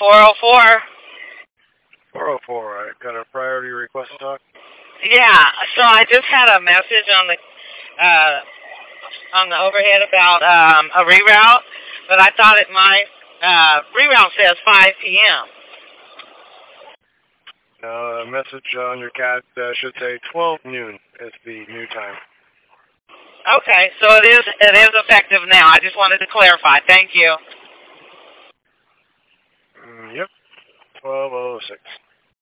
404. 404, alright. Got a priority request to talk? Yeah, so I just had a message on the overhead about a reroute, but I thought it might, reroute says 5 p.m. A message on your cat should say 12 noon is the new time. Okay, so it is effective now. I just wanted to clarify. Thank you. Yep, 12:06.